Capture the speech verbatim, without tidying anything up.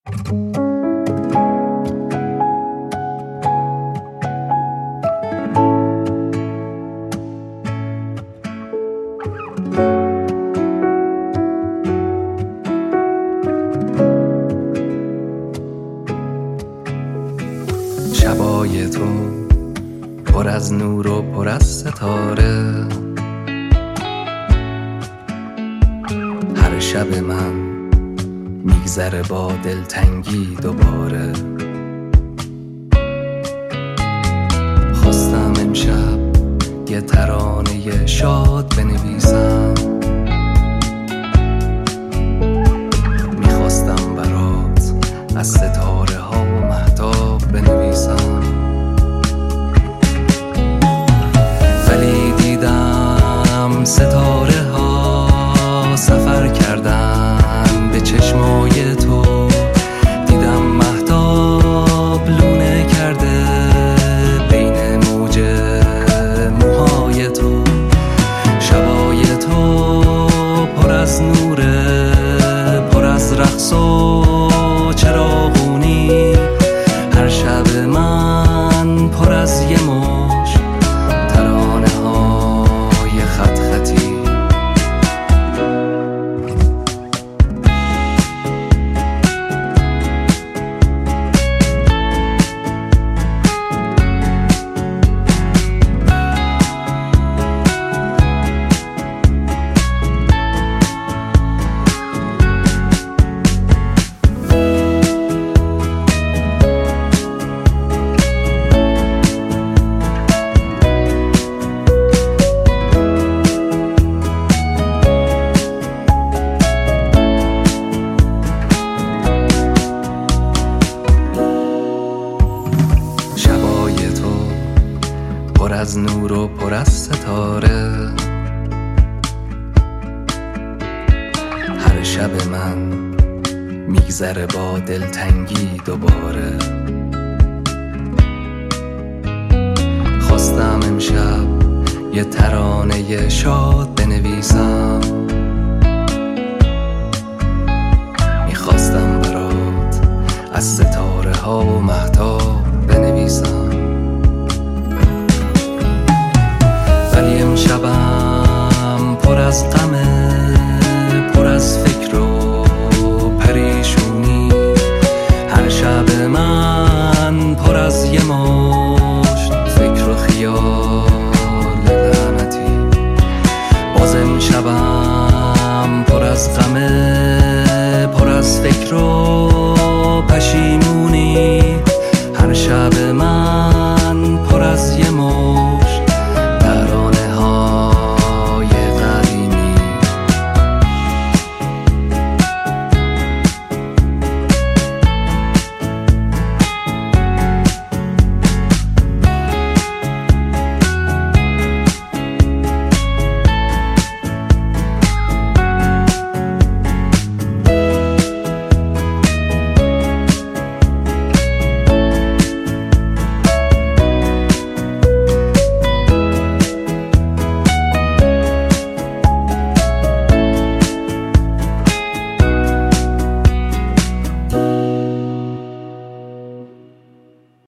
شبای تو پر از نور و پر از ستاره، هر شب من میگذره با دلتنگی دوباره. خواستم امشب یه ترانه شاد بنویسم، میخواستم برات از ستاره ها و مهتاب بنویسم، ولی دیدم ستاره ها سفر کردن به چشمای تو، دیدم مهتاب لونه کرده بین موج موهای تو. شبای تو پر از نوره، پر از رقص و چراغونی، هر شب من پر از یه مش ترانه های خط خطی. پر از نور و پر از ستاره، هر شب من میگذره با دلتنگی دوباره. خواستم امشب یه ترانه شاد بنویسم، میخواستم برات از ستاره ها و مهتاب بنویسم، ولی امشبم پر از غمه، پر از فکر و پریشونی، هر شب من